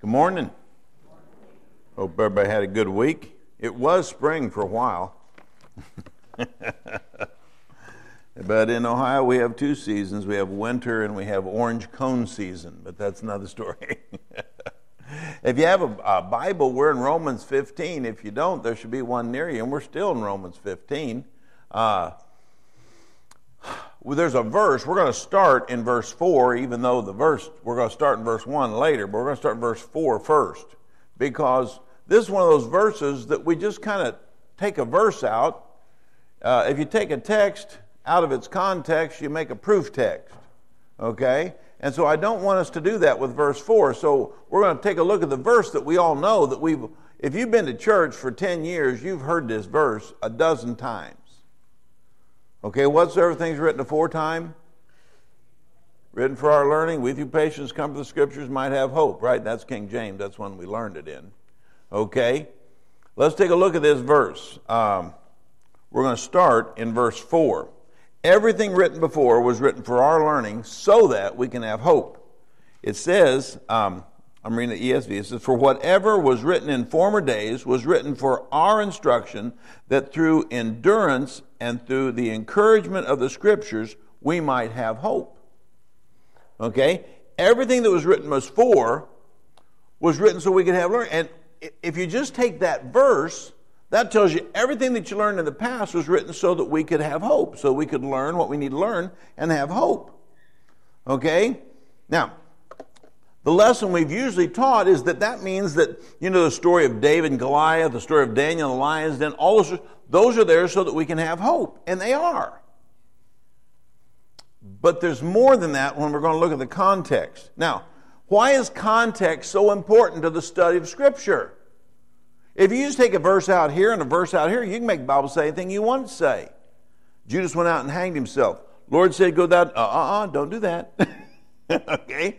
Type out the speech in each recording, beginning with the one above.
Good morning. Hope everybody had a good week. It was spring for a while. But in Ohio, we have two seasons. We have winter and we have orange cone season, but that's another story. If you have a Bible, we're in Romans 15. If you don't, there should be one near you, and we're still in Romans 15. There's a verse. We're going to start in verse 4, even though we're going to start in verse 1 later, but we're going to start in verse 4 first, because this is one of those verses that we just kind of take a verse out. If you take a text out of its context, you make a proof text, okay? And so I don't want us to do that with verse 4, so we're going to take a look at the verse that we all know, that if you've been to church for 10 years, you've heard this verse a dozen times. Okay, whatsoever things written aforetime, written for our learning, we through patience come to the Scriptures might have hope, right? That's King James. That's when we learned it in. Okay, let's take a look at this verse. We're going to start in verse 4. Everything written before was written for our learning so that we can have hope. It says, I'm reading the ESV, it says, for whatever was written in former days was written for our instruction, that through endurance and through the encouragement of the Scriptures, we might have hope. Okay? Everything that was written before was written so we could have learning. And if you just take that verse, that tells you everything that you learned in the past was written so that we could have hope, so we could learn what we need to learn and have hope. Okay? Now, the lesson we've usually taught is that means that, the story of David and Goliath, the story of Daniel and the lion's den, all those are there so that we can have hope. And they are. But there's more than that when we're going to look at the context. Now, why is context so important to the study of Scripture? If you just take a verse out here and a verse out here, you can make the Bible say anything you want to say. Judas went out and hanged himself. Lord said, go down. Don't do that. Okay?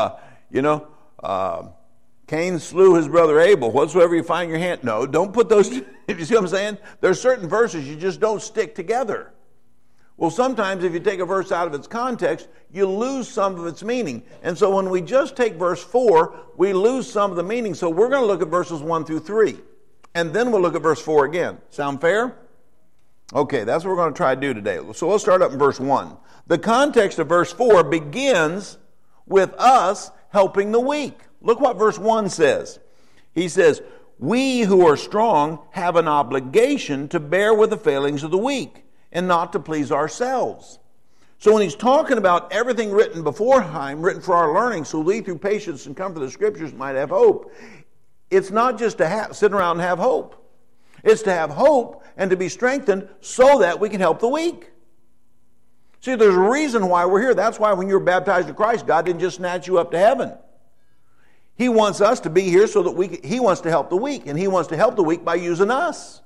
Cain slew his brother Abel. Whatsoever you find in your hand. No, don't put those. You see what I'm saying? There's certain verses you just don't stick together. Well, sometimes if you take a verse out of its context, you lose some of its meaning. And so when we just take verse 4, we lose some of the meaning. So we're going to look at verses 1 through 3. And then we'll look at verse 4 again. Sound fair? Okay, that's what we're going to try to do today. So let's start up in verse 1. The context of verse 4 begins with us helping the weak. Look what verse 1 says. He says, we who are strong have an obligation to bear with the failings of the weak and not to please ourselves. So when he's talking about everything written beforehand, written for our learning, so we through patience and comfort of the Scriptures might have hope, it's not just to sit around and have hope. It's to have hope and to be strengthened so that we can help the weak. See, there's a reason why we're here. That's why when you were baptized in Christ, God didn't just snatch you up to heaven. He wants us to be here so that He wants to help the weak, and He wants to help the weak by using us.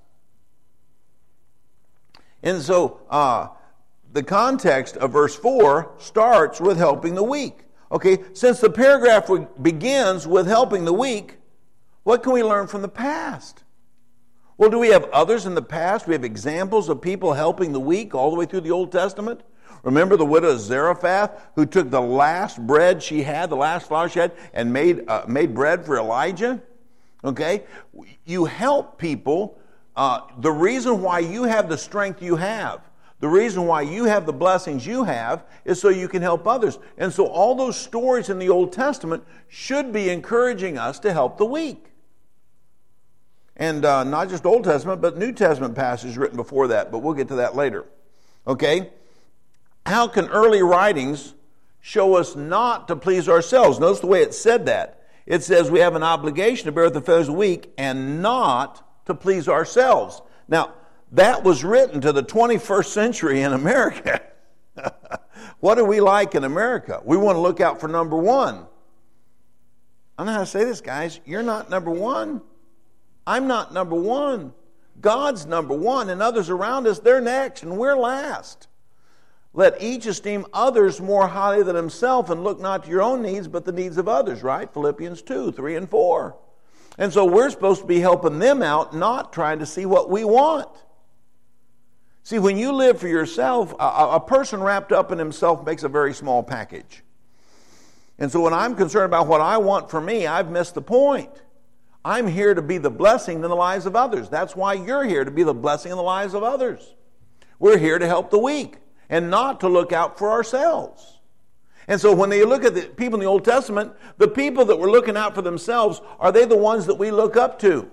And so the context of verse 4 starts with helping the weak. Okay, since the paragraph begins with helping the weak, what can we learn from the past? Well, do we have others in the past? We have examples of people helping the weak all the way through the Old Testament. Remember the widow of Zarephath who took the last bread she had, the last flour she had, and made bread for Elijah? Okay, you help people. The reason why you have the strength you have, the reason why you have the blessings you have, is so you can help others. And so all those stories in the Old Testament should be encouraging us to help the weak. And not just Old Testament, but New Testament passages written before that, but we'll get to that later. Okay? How can early writings show us not to please ourselves? Notice the way it said that. It says we have an obligation to bear with the failings of the weak and not to please ourselves. Now, that was written to the 21st century in America. What are we like in America? We want to look out for number one. I don't know how to say this, guys. You're not number one. I'm not number one. God's number one, and others around us, they're next, and we're last. Let each esteem others more highly than himself, and look not to your own needs, but the needs of others, right? Philippians 2, 3, and 4. And so we're supposed to be helping them out, not trying to see what we want. See, when you live for yourself, a person wrapped up in himself makes a very small package. And so when I'm concerned about what I want for me, I've missed the point. I'm here to be the blessing in the lives of others. That's why you're here, to be the blessing in the lives of others. We're here to help the weak and not to look out for ourselves. And so when they look at the people in the Old Testament, the people that were looking out for themselves, are they the ones that we look up to?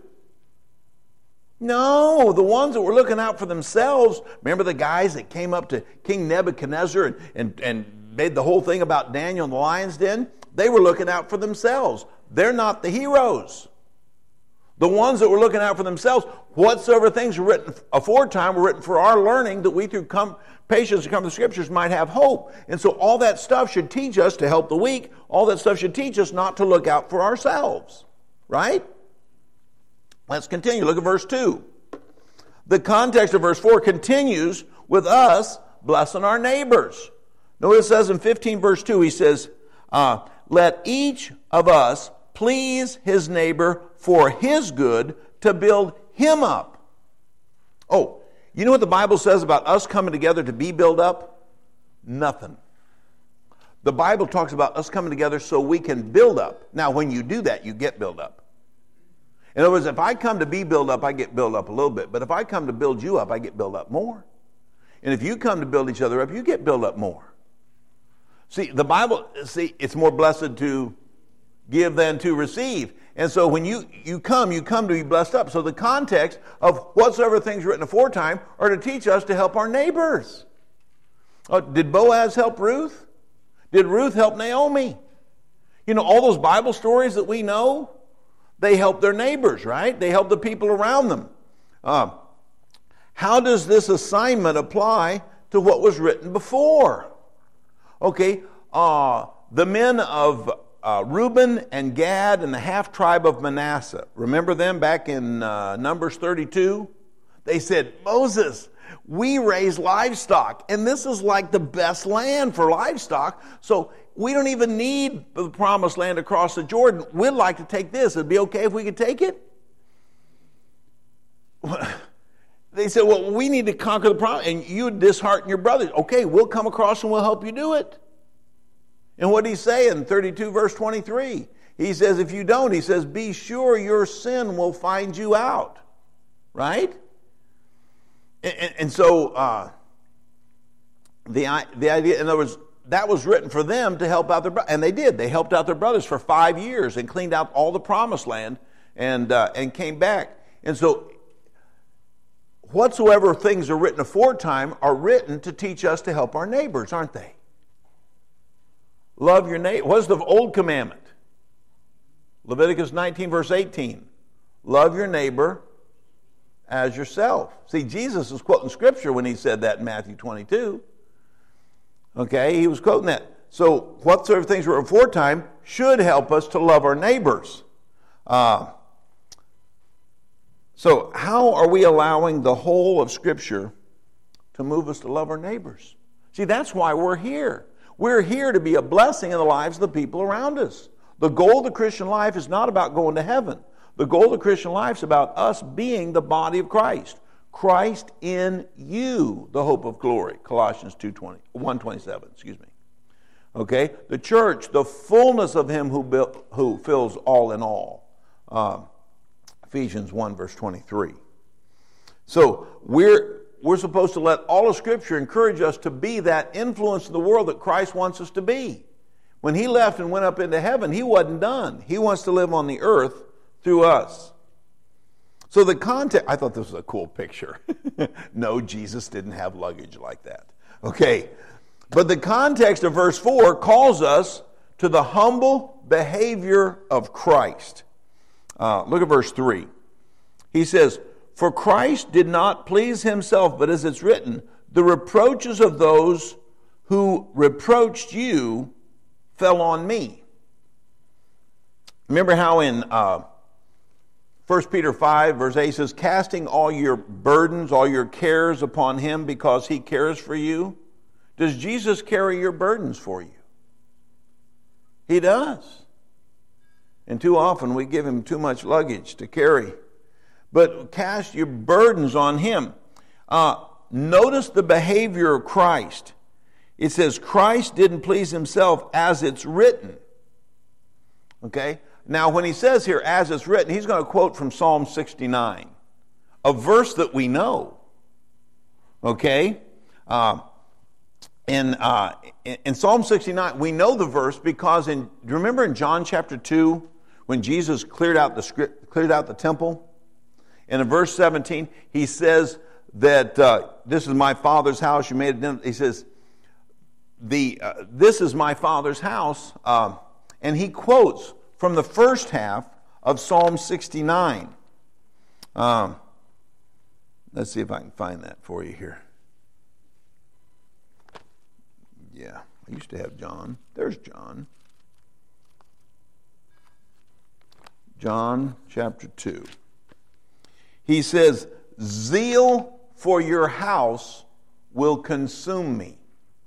No, the ones that were looking out for themselves. Remember the guys that came up to King Nebuchadnezzar and made the whole thing about Daniel in the lion's den? They were looking out for themselves. They're not the heroes. The ones that were looking out for themselves, whatsoever things were written aforetime were written for our learning, that we through patience to come to the Scriptures might have hope. And so all that stuff should teach us to help the weak. All that stuff should teach us not to look out for ourselves. Right? Let's continue. Look at verse 2. The context of verse 4 continues with us blessing our neighbors. Notice it says in 15 verse 2, he says, let each of us please his neighbor for his good, to build him up. Oh, you know what the Bible says about us coming together to be built up? Nothing. The Bible talks about us coming together so we can build up. Now, when you do that, you get built up. In other words, if I come to be built up, I get built up a little bit. But if I come to build you up, I get built up more. And if you come to build each other up, you get built up more. See, the Bible, it's more blessed to give than to receive. And so when you come to be blessed up. So the context of whatsoever things written aforetime are to teach us to help our neighbors. Did Boaz help Ruth? Did Ruth help Naomi? You know, all those Bible stories that we know, they help their neighbors, right? They help the people around them. How does this assignment apply to what was written before? Okay, the men of Reuben and Gad and the half-tribe of Manasseh. Remember them back in Numbers 32? They said, Moses, we raise livestock, and this is like the best land for livestock, so we don't even need the promised land across the Jordan. We'd like to take this. It'd be okay if we could take it? They said, well, we need to conquer the promise, and you dishearten your brothers. Okay, we'll come across and we'll help you do it. And what did he say in 32 verse 23? He says, if you don't, he says, be sure your sin will find you out. Right? And so the idea, in other words, that was written for them to help out their brothers. And they did. They helped out their brothers for 5 years and cleaned out all the promised land and came back. And so whatsoever things are written aforetime are written to teach us to help our neighbors, aren't they? Love your neighbor. What's the old commandment? Leviticus 19 verse 18. Love your neighbor as yourself. See, Jesus was quoting Scripture when he said that in Matthew 22. Okay, he was quoting that. So whatsoever things were aforetime should help us to love our neighbors. So how are we allowing the whole of Scripture to move us to love our neighbors? See, that's why we're here. We're here to be a blessing in the lives of the people around us. The goal of the Christian life is not about going to heaven. The goal of the Christian life is about us being the body of Christ. Christ in you, the hope of glory. Colossians 1:27, excuse me. Okay? The church, the fullness of him who fills all in all. Ephesians 1 verse 23. So we're supposed to let all of Scripture encourage us to be that influence in the world that Christ wants us to be. When he left and went up into heaven, he wasn't done. He wants to live on the earth through us. So the context, I thought this was a cool picture. No, Jesus didn't have luggage like that. Okay, but the context of verse 4 calls us to the humble behavior of Christ. Look at verse 3. He says, for Christ did not please himself, but as it's written, the reproaches of those who reproached you fell on me. Remember how in 1 Peter 5, verse 8 says, casting all your burdens, all your cares upon him because he cares for you? Does Jesus carry your burdens for you? He does. And too often we give him too much luggage to carry. But cast your burdens on him. Notice the behavior of Christ. It says, Christ didn't please himself as it's written. Okay? Now, when he says here, as it's written, he's going to quote from Psalm 69, a verse that we know. Okay? In Psalm 69, we know the verse because do you remember in John chapter 2, when Jesus cleared out the temple? And in verse 17, he says that this is my Father's house. You made it. He says, this is my Father's house. And he quotes from the first half of Psalm 69. Let's see if I can find that for you here. Yeah, I used to have John. There's John. John chapter 2. He says, zeal for your house will consume me.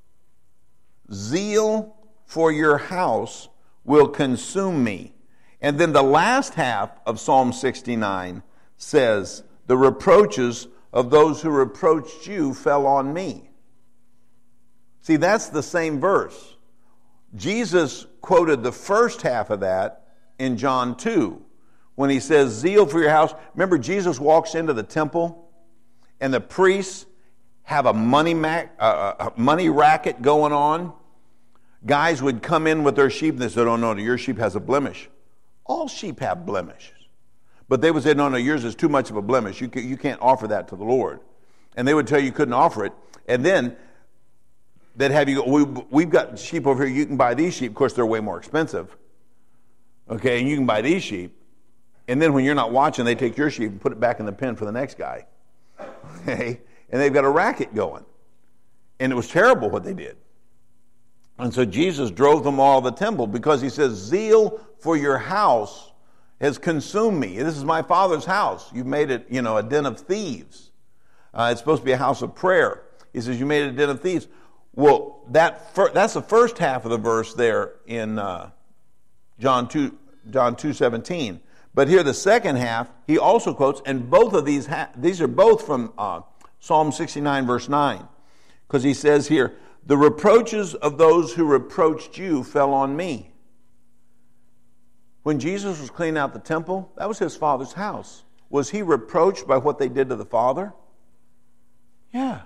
Zeal for your house will consume me. And then the last half of Psalm 69 says, the reproaches of those who reproached you fell on me. See, that's the same verse. Jesus quoted the first half of that in John 2 when he says, zeal for your house. Remember, Jesus walks into the temple and the priests have a money racket going on. Guys would come in with their sheep and they said, oh no, your sheep has a blemish. All sheep have blemishes. But they would say, no, yours is too much of a blemish. You can't offer that to the Lord. And they would tell you couldn't offer it. And then they'd have you go, we've got sheep over here, you can buy these sheep. Of course, they're way more expensive. Okay, and you can buy these sheep. And then when you're not watching, they take your sheep and put it back in the pen for the next guy. Okay, and they've got a racket going. And it was terrible what they did. And so Jesus drove them all to the temple because he says, zeal for your house has consumed me. This is my Father's house. You've made it, a den of thieves. It's supposed to be a house of prayer. He says, you made it a den of thieves. Well, that's the first half of the verse there in John 2:17. But here the second half, he also quotes, and both of these are both from Psalm 69, verse 9. Because he says here, the reproaches of those who reproached you fell on me. When Jesus was cleaning out the temple, that was his Father's house. Was he reproached by what they did to the Father? Yeah.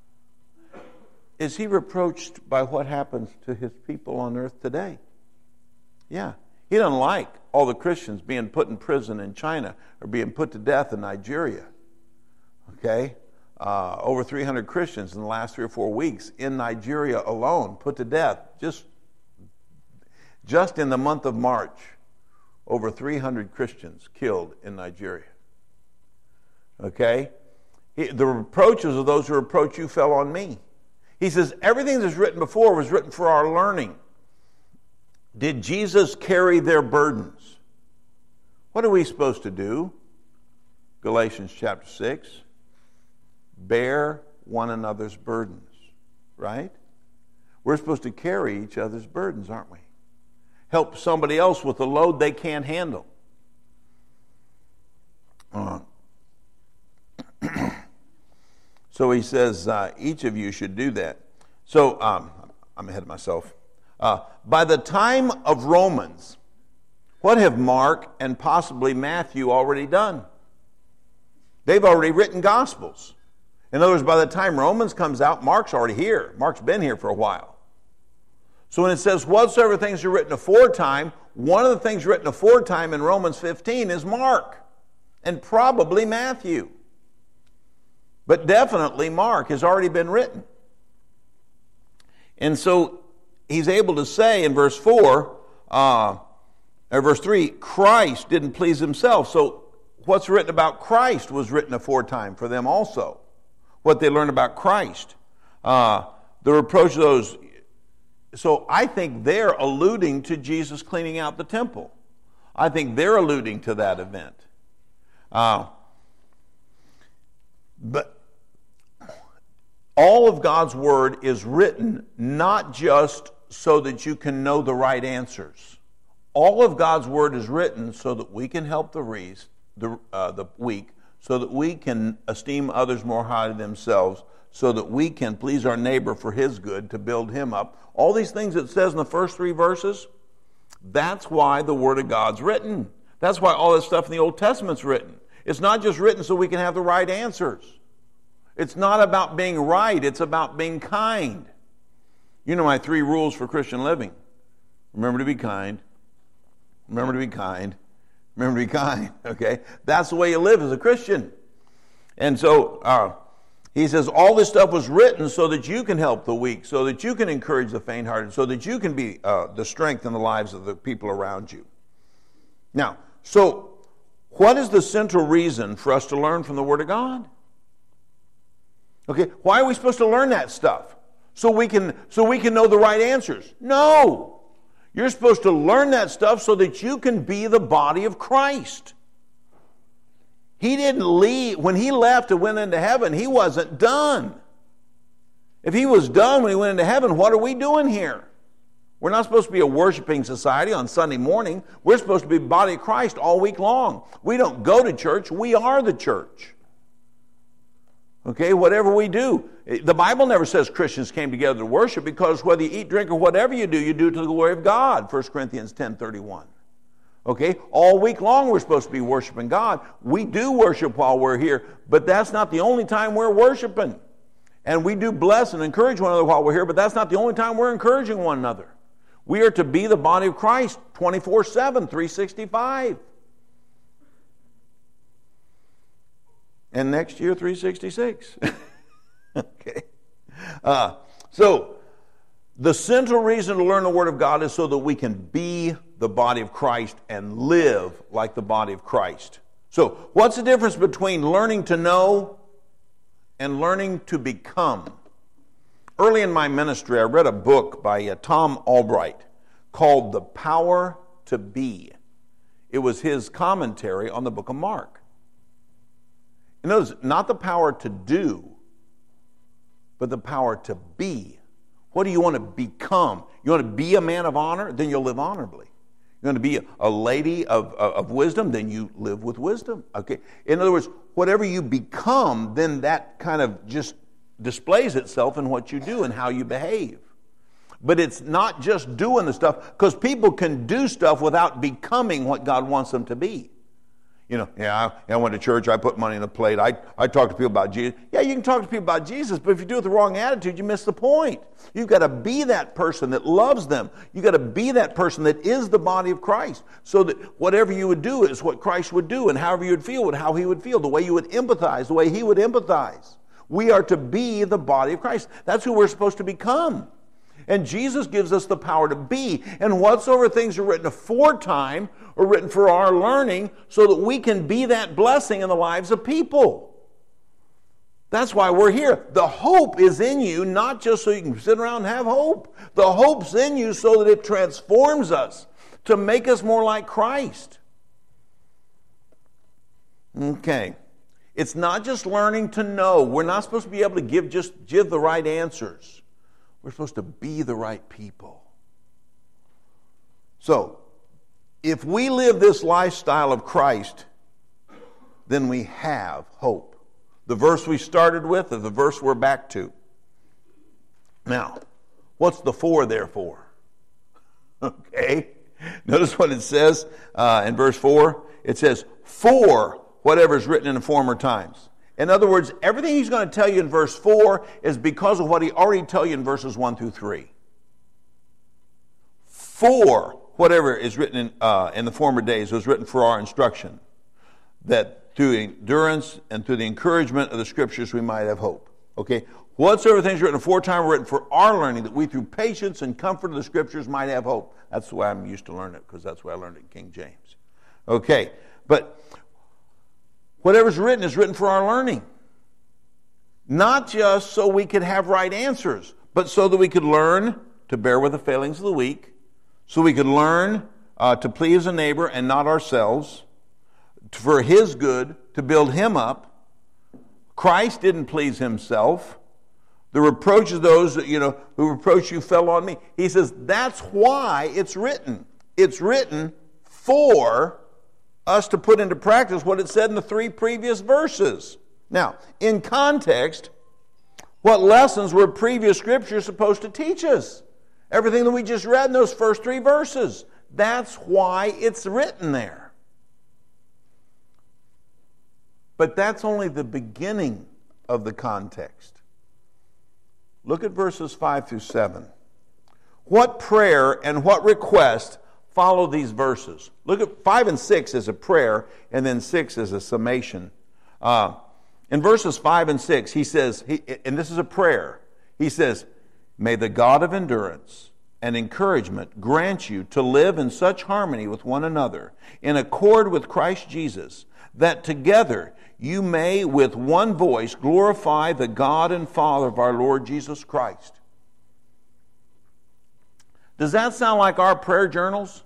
Is he reproached by what happens to his people on earth today? Yeah. He doesn't like all the Christians being put in prison in China or being put to death in Nigeria. Okay? Over 300 Christians in the last 3 or 4 weeks in Nigeria alone put to death. Just in the month of March, over 300 Christians killed in Nigeria. Okay? The reproaches of those who reproach you fell on me. He says, everything that's written before was written for our learning. Did Jesus carry their burdens? What are we supposed to do? Galatians chapter 6. Bear one another's burdens, right? We're supposed to carry each other's burdens, aren't we? Help somebody else with a load they can't handle. So he says, each of you should do that. So, I'm ahead of myself. By the time of Romans, what have Mark and possibly Matthew already done? They've already written Gospels. In other words, by the time Romans comes out, Mark's already here. Mark's been here for a while. So when it says, whatsoever things are written aforetime, one of the things written aforetime in Romans 15 is Mark, and probably Matthew. But definitely Mark has already been written. And so he's able to say in verse 4, or verse 3, Christ didn't please himself. So what's written about Christ was written aforetime for them also. What they learned about Christ. The reproach of those. So I think they're alluding to Jesus cleaning out the temple. I think they're alluding to that event. But all of God's Word is written not just so that you can know the right answers. All of God's Word is written so that we can help the weak, so that we can esteem others more highly than themselves, so that we can please our neighbor for his good, to build him up. All these things it says in the first 3 verses, That's why the Word of God's written. That's why all this stuff in the Old Testament's written. It's not just written so we can have the right answers. It's not about being right. It's about being kind. You know my 3 rules for Christian living. Remember to be kind. Remember to be kind. Remember to be kind. Okay? That's the way you live as a Christian. And so he says all this stuff was written so that you can help the weak, so that you can encourage the faint-hearted, so that you can be the strength in the lives of the people around you. Now, so what is the central reason for us to learn from the Word of God? Okay, why are we supposed to learn that stuff? So we can know the right answers? No. You're supposed to learn that stuff so that you can be the body of Christ. He didn't leave. When he left and went into heaven, he wasn't done. If he was done when he went into heaven, what are we doing here? We're not supposed to be a worshiping society on Sunday morning. We're supposed to be the body of Christ all week long. We don't go to church. We are the church. Okay, whatever we do. The Bible never says Christians came together to worship, because whether you eat, drink, or whatever you do to the glory of God. 1 Corinthians 10:31. Okay, all week long we're supposed to be worshiping God. We do worship while we're here, but that's not the only time we're worshiping. And we do bless and encourage one another while we're here, but that's not the only time we're encouraging one another. We are to be the body of Christ 24/7, 365. And next year, 366. Okay. So, the central reason to learn the Word of God is so that we can be the body of Christ and live like the body of Christ. So, what's the difference between learning to know and learning to become? Early in my ministry, I read a book by Tom Albright called The Power to Be. It was his commentary on the book of Mark. And notice, not the power to do, but the power to be. What do you want to become? You want to be a man of honor? Then you'll live honorably. You want to be a lady of wisdom? Then you live with wisdom. Okay. In other words, whatever you become, then that kind of just displays itself in what you do and how you behave. But it's not just doing the stuff, because people can do stuff without becoming what God wants them to be. You know, I went to church, I put money in a plate, I talk to people about Jesus. Yeah, you can talk to people about Jesus, but if you do it with the wrong attitude, you miss the point. You've got to be that person that loves them. You've got to be that person that is the body of Christ, so that whatever you would do is what Christ would do, and however you would feel, how he would feel, the way you would empathize, the way he would empathize. We are to be the body of Christ. That's who we're supposed to become. And Jesus gives us the power to be. And whatsoever things are written aforetime are written for our learning, so that we can be that blessing in the lives of people. That's why we're here. The hope is in you, not just so you can sit around and have hope. The hope's in you so that it transforms us to make us more like Christ. Okay. It's not just learning to know. We're not supposed to be able to give the right answers. We're supposed to be the right people. So, if we live this lifestyle of Christ, then we have hope. The verse we started with is the verse we're back to. Now, what's the for therefore? Okay. Notice what it says in verse 4. It says, for whatever is written in the former times. In other words, everything he's going to tell you in verse 4 is because of what he already told you in verses 1 through 3. For whatever is written in the former days was written for our instruction, that through endurance and through the encouragement of the Scriptures we might have hope. Okay? Whatsoever things written aforetime were written for our learning, that we through patience and comfort of the Scriptures might have hope. That's the way I'm used to learning it, because that's the way I learned it in King James. Okay, but whatever's written is written for our learning. Not just so we could have right answers, but so that we could learn to bear with the failings of the weak, so we could learn to please a neighbor and not ourselves, for his good, to build him up. Christ didn't please himself. The reproach of those who reproach you fell on me. He says that's why it's written. It's written for us to put into practice what it said in the 3 previous verses. Now, in context, what lessons were previous scriptures supposed to teach us? Everything that we just read in those first 3 verses. That's why it's written there. But that's only the beginning of the context. Look at verses 5 through 7. What prayer and what request follow these verses? Look at 5 and 6 as a prayer, and then 6 as a summation. In verses 5 and 6, he says, and this is a prayer, he says, "May the God of endurance and encouragement grant you to live in such harmony with one another, in accord with Christ Jesus, that together you may with one voice glorify the God and Father of our Lord Jesus Christ." Does that sound like our prayer journals?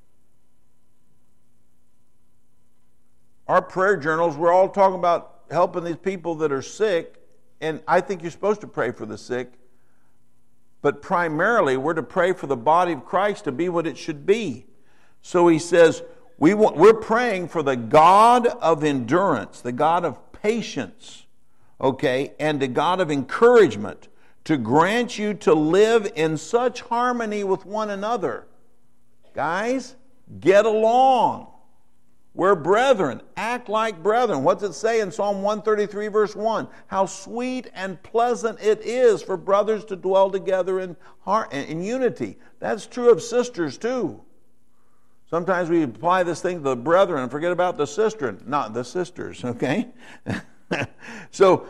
Our prayer journals, we're all talking about helping these people that are sick, and I think you're supposed to pray for the sick, but primarily we're to pray for the body of Christ to be what it should be. So he says, we're praying for the God of endurance, the God of patience, okay, and the God of encouragement to grant you to live in such harmony with one another. Guys, get along. We're brethren. Act like brethren. What's it say in Psalm 133, verse 1? How sweet and pleasant it is for brothers to dwell together in unity. That's true of sisters too. Sometimes we apply this thing to the brethren and forget about the sister, not the sisters, okay? So,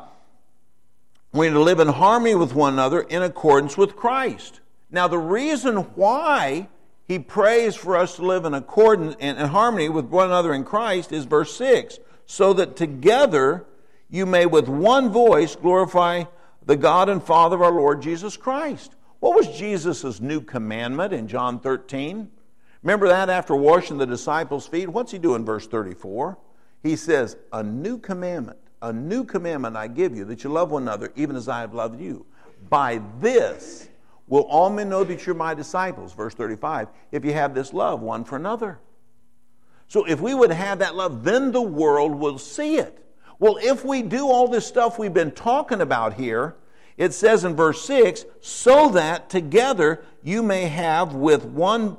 we need to live in harmony with one another in accordance with Christ. Now, the reason why he prays for us to live in accordance and in harmony with one another in Christ is verse 6. So that together you may with one voice glorify the God and Father of our Lord Jesus Christ. What was Jesus' new commandment in John 13? Remember that after washing the disciples' feet? What's he do in verse 34? He says, a new commandment I give you, that you love one another even as I have loved you. By this will all men know that you're my disciples, verse 35, if you have this love one for another. So if we would have that love, then the world will see it. Well, if we do all this stuff we've been talking about here, it says in verse 6, so that together you may with one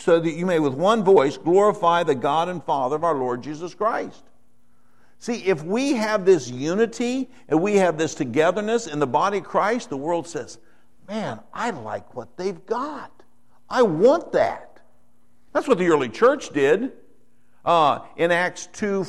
voice glorify the God and Father of our Lord Jesus Christ. See, if we have this unity and we have this togetherness in the body of Christ, the world says, man, I like what they've got. I want that. That's what the early church did. In Acts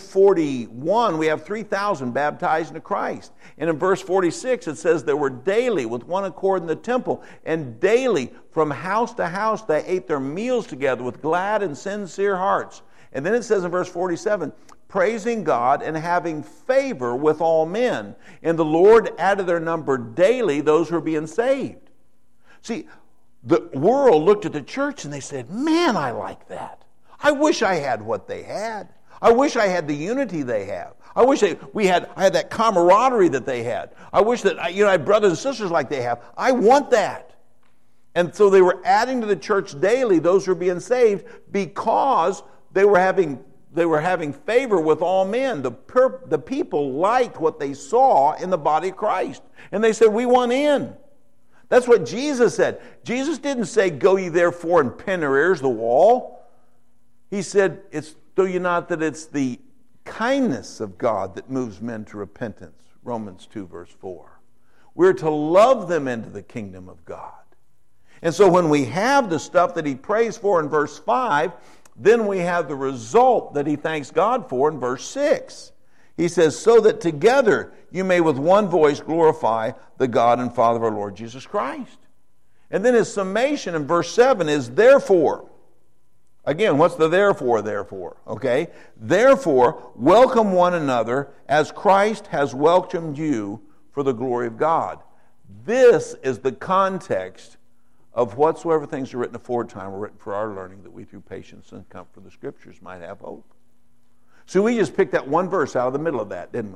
2:41, we have 3,000 baptized into Christ. And in verse 46, it says they were daily with one accord in the temple, and daily from house to house they ate their meals together with glad and sincere hearts. And then it says in verse 47, praising God and having favor with all men. And the Lord added their number daily those who were being saved. See, the world looked at the church and they said, man, I like that. I wish I had what they had. I wish I had the unity they have. I wish I had that camaraderie that they had. I wish that I had brothers and sisters like they have. I want that. And so they were adding to the church daily those who were being saved because they were having favor with all men. The people liked what they saw in the body of Christ. And they said, we want in. That's what Jesus said. Jesus didn't say, go ye therefore and pin your ears to the wall. He said, know ye not that it's the kindness of God that moves men to repentance. Romans 2 verse 4. We're to love them into the kingdom of God. And so when we have the stuff that he prays for in verse 5, then we have the result that he thanks God for in verse 6. He says, so that together you may with one voice glorify the God and Father of our Lord Jesus Christ. And then his summation in verse 7 is therefore. Again, what's the therefore? Okay? Therefore, welcome one another as Christ has welcomed you for the glory of God. This is the context of whatsoever things are written aforetime were written for our learning, that we through patience and comfort of the Scriptures might have hope. So we just picked that one verse out of the middle of that, didn't we?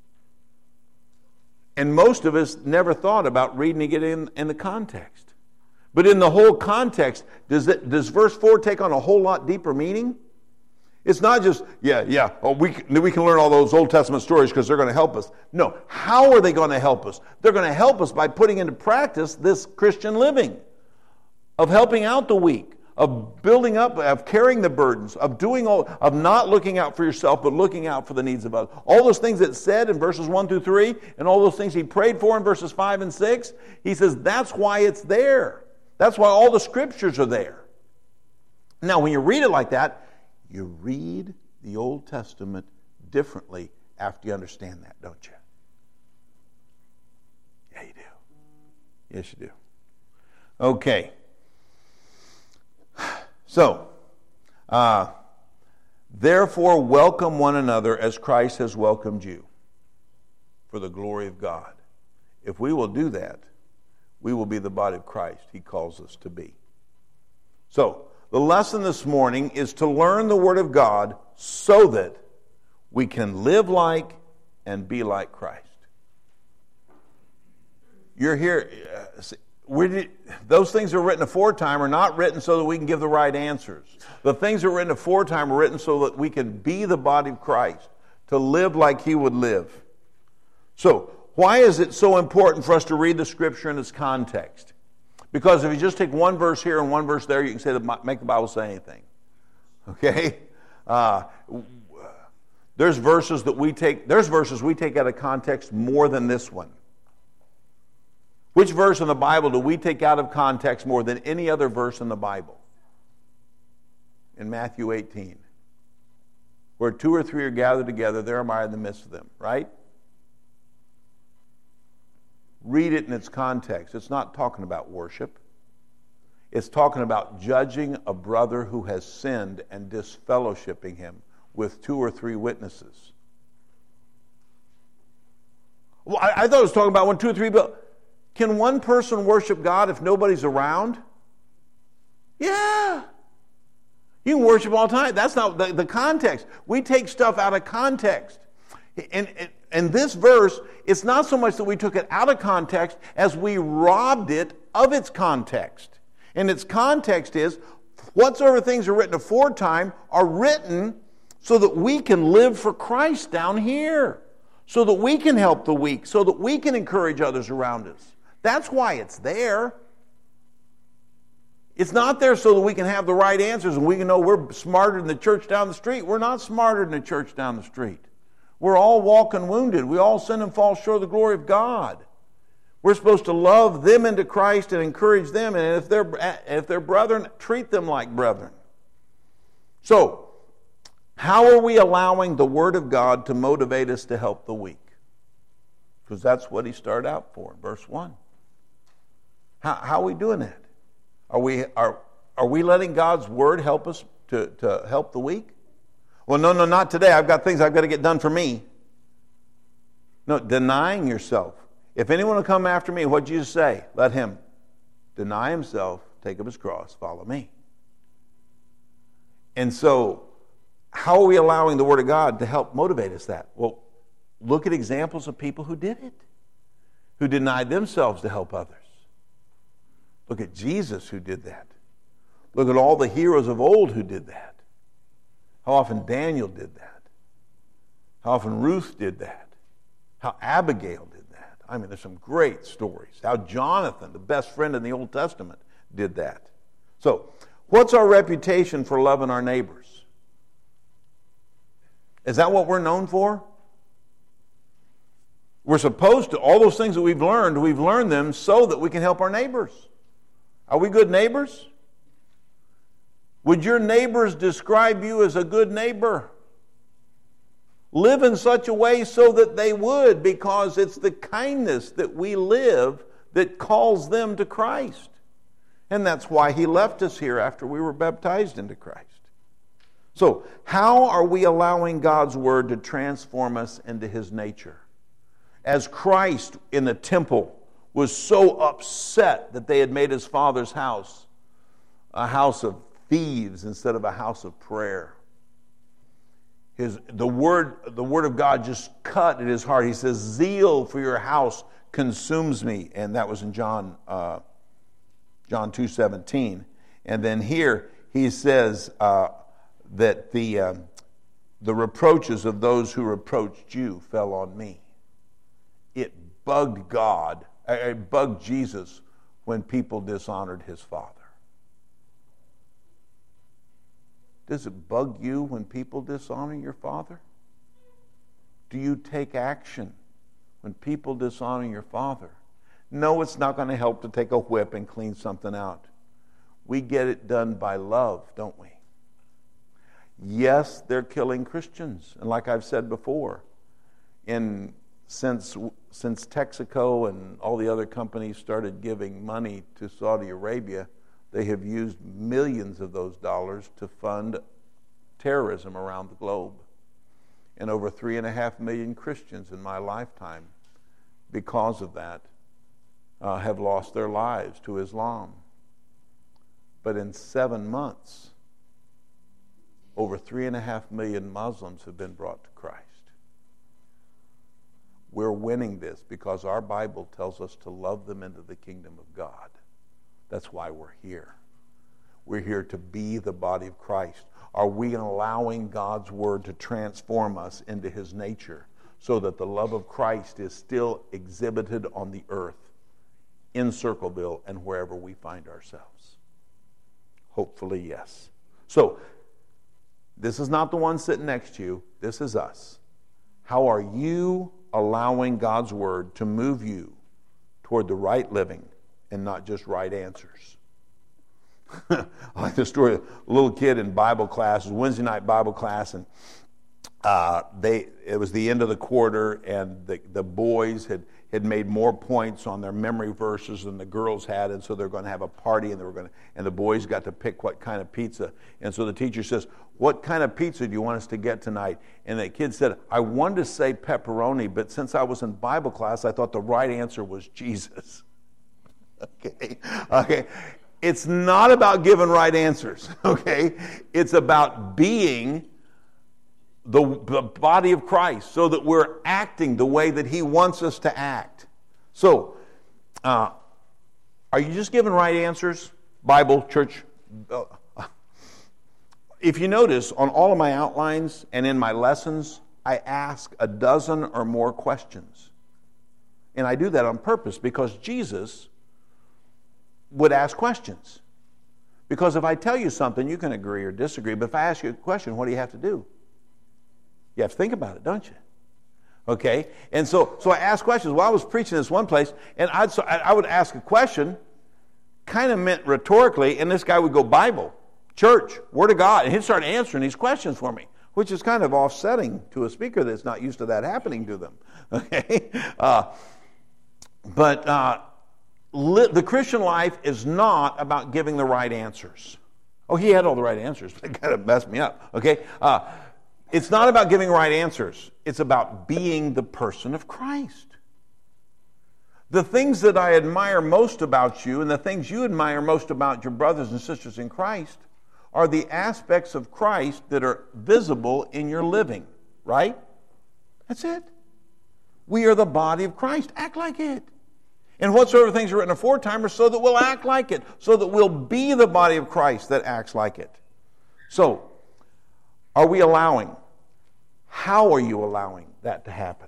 And most of us never thought about reading it in the context. But in the whole context, does verse 4 take on a whole lot deeper meaning? It's not just, we can learn all those Old Testament stories because they're going to help us. No, how are they going to help us? They're going to help us by putting into practice this Christian living, of helping out the weak, of building up, of carrying the burdens, of doing all, of not looking out for yourself, but looking out for the needs of others. All those things that said in verses 1 through 3, and all those things he prayed for in verses 5 and 6, he says that's why it's there. That's why all the scriptures are there. Now, when you read it like that, you read the Old Testament differently after you understand that, don't you? Yeah, you do. Yes, you do. Okay. So, therefore welcome one another as Christ has welcomed you for the glory of God. If we will do that, we will be the body of Christ he calls us to be. So, the lesson this morning is to learn the Word of God so that we can live like and be like Christ. You're here. Those things that are written aforetime are not written so that we can give the right answers. The things that are written aforetime are written so that we can be the body of Christ, to live like he would live. So, why is it so important for us to read the Scripture in its context? Because if you just take one verse here and one verse there, you can say make the Bible say anything. Okay? There's verses we take out of context more than this one. Which verse in the Bible do we take out of context more than any other verse in the Bible? In Matthew 18. Where 2 or 3 are gathered together, there am I in the midst of them, right? Read it in its context. It's not talking about worship. It's talking about judging a brother who has sinned and disfellowshipping him with 2 or 3 witnesses. Well, I thought it was talking about when 2 or 3... Can one person worship God if nobody's around? Yeah. You can worship all the time. That's not the context. We take stuff out of context. And this verse, it's not so much that we took it out of context as we robbed it of its context. And its context is, whatsoever things are written aforetime are written so that we can live for Christ down here. So that we can help the weak. So that we can encourage others around us. That's why it's there. It's not there so that we can have the right answers and we can know we're smarter than the church down the street. We're not smarter than the church down the street. We're all walking wounded. We all sin and fall short of the glory of God. We're supposed to love them into Christ and encourage them. And if they're brethren, treat them like brethren. So, how are we allowing the Word of God to motivate us to help the weak? Because that's what he started out for, verse 1. How are we doing that? Are we letting God's Word help us to help the weak? Well, no, not today. I've got things I've got to get done for me. No, denying yourself. If anyone will come after me, what did Jesus say? Let him deny himself, take up his cross, follow me. And so, how are we allowing the Word of God to help motivate us that? Well, look at examples of people who did it, who denied themselves to help others. Look at Jesus who did that. Look at all the heroes of old who did that. How often Daniel did that. How often Ruth did that. How Abigail did that. I mean, there's some great stories. How Jonathan, the best friend in the Old Testament, did that. So, what's our reputation for loving our neighbors? Is that what we're known for? We're supposed to, all those things that we've learned them so that we can help our neighbors. Are we good neighbors? Would your neighbors describe you as a good neighbor? Live in such a way so that they would, because it's the kindness that we live that calls them to Christ. And that's why he left us here after we were baptized into Christ. So, how are we allowing God's Word to transform us into his nature? As Christ in the temple was so upset that they had made his Father's house a house of thieves instead of a house of prayer. The word of God just cut at his heart. He says, zeal for your house consumes me. And that was in John 2:17. And then here he says that the reproaches of those who reproached you fell on me. It bugged God. It bugged Jesus when people dishonored his Father. Does it bug you when people dishonor your father? Do you take action when people dishonor your father? No, it's not going to help to take a whip and clean something out. We get it done by love, don't we? Yes, they're killing Christians. And like I've said before, since Texaco and all the other companies started giving money to Saudi Arabia, they have used millions of those dollars to fund terrorism around the globe. And over 3.5 million Christians in my lifetime, because of that, have lost their lives to Islam. But in 7 months, over 3.5 million Muslims have been brought to Christ. We're winning this because our Bible tells us to love them into the kingdom of God. That's why we're here. We're here to be the body of Christ. Are we allowing God's word to transform us into his nature so that the love of Christ is still exhibited on the earth, in Circleville, and wherever we find ourselves? Hopefully, yes. So, this is not the one sitting next to you. This is us. How are you allowing God's word to move you toward the right living and not just right answers? I like the story of a little kid in Bible class. It was Wednesday night Bible class, and it was the end of the quarter, and the boys had made more points on their memory verses than the girls had, and so they're going to have a party, and the boys got to pick what kind of pizza. And so the teacher says, "What kind of pizza do you want us to get tonight?" And the kid said, "I wanted to say pepperoni, but since I was in Bible class, I thought the right answer was Jesus." Okay. It's not about giving right answers, okay? It's about being the body of Christ so that we're acting the way that he wants us to act. So, are you just giving right answers? Bible, church? If you notice, on all of my outlines and in my lessons, I ask a dozen or more questions. And I do that on purpose because Jesus would ask questions. Because if I tell you something, you can agree or disagree. But if I ask you a question, what do you have to do? You have to think about it, don't you? Okay? And so I asked questions. Well, I was preaching this one place, and I would ask a question, kind of meant rhetorically, and this guy would go, Bible, church, Word of God, and he'd start answering these questions for me, which is kind of offsetting to a speaker that's not used to that happening to them. Okay? The Christian life is not about giving the right answers. Oh, he had all the right answers, but it kind of messed me up. Okay? It's not about giving right answers. It's about being the person of Christ. The things that I admire most about you and the things you admire most about your brothers and sisters in Christ are the aspects of Christ that are visible in your living, right? That's it. We are the body of Christ. Act like it. And whatsoever things are written aforetime are so that we'll act like it, so that we'll be the body of Christ that acts like it. So, are we allowing? How are you allowing that to happen?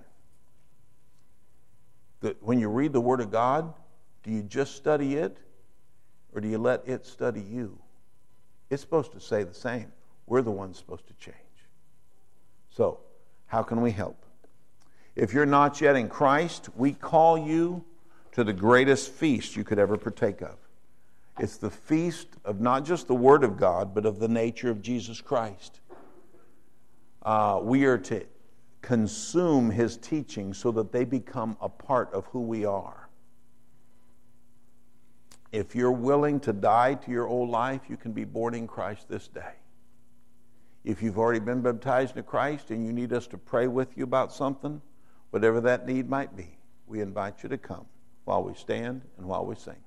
That when you read the Word of God, do you just study it, or do you let it study you? It's supposed to say the same. We're the ones supposed to change. So, how can we help? If you're not yet in Christ, we call you to the greatest feast you could ever partake of. It's the feast of not just the Word of God, but of the nature of Jesus Christ. We are to consume his teaching so that they become a part of who we are. If you're willing to die to your old life, you can be born in Christ this day. If you've already been baptized into Christ and you need us to pray with you about something, whatever that need might be, we invite you to come while we stand and while we sing.